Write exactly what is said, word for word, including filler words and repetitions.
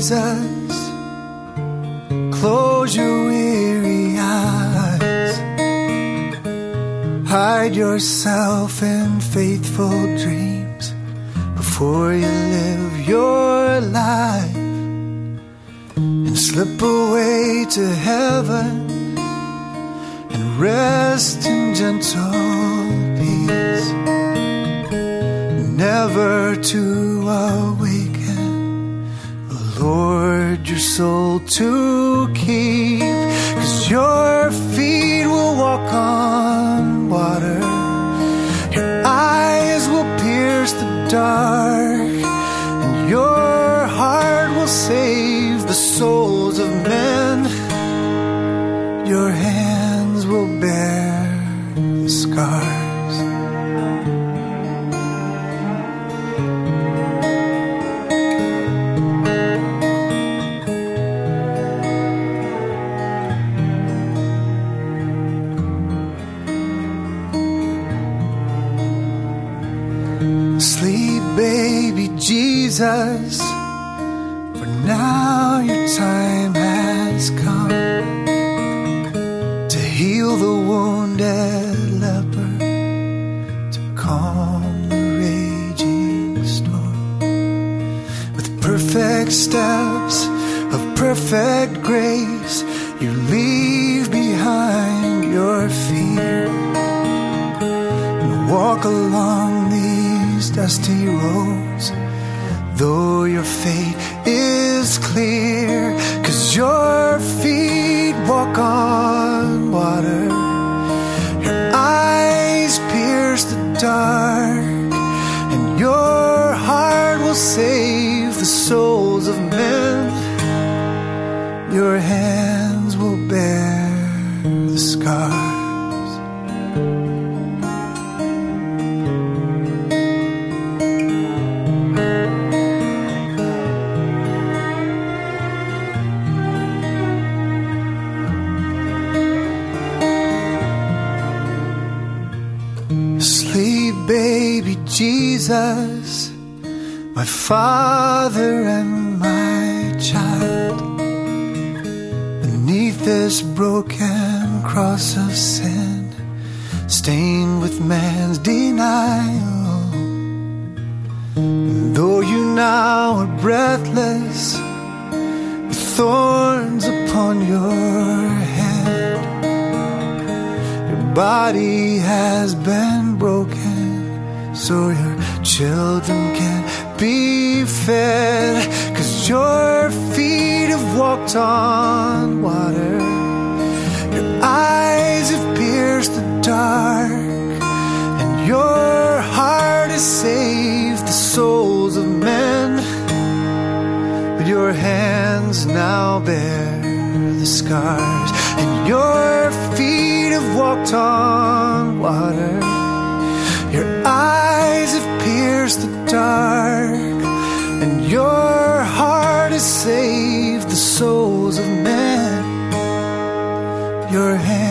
Jesus, close your weary eyes. Hide yourself in faithful dreams before you live your life, and slip away to heaven and rest in gentle peace, never to awaken, Lord, your soul to keep. 'Cause your feet will walk on water, your eyes will pierce the dark, and your heart will save the souls of men. Your hands will bear the scars. Sleep, baby Jesus, for now your time has come to heal the wounded leper, to calm the raging storm. With perfect steps of perfect grace, you leave behind your fear and walk along these dusty roads, though your fate is clear. 'Cause your feet walk on water, your eyes pierce the dark, and your heart will save the souls of men. Your hands will bear the scars. Baby Jesus, my Father and my child, beneath this broken cross of sin, stained with man's denial. And though you now are breathless, with thorns upon your head, your body has been broken so your children can be fed. 'Cause your feet have walked on water, your eyes have pierced the dark, and your heart has saved the souls of men. But your hands now bear the scars, and your feet have walked on water, your eyes have pierced the dark, and your heart has saved the souls of men. Your hands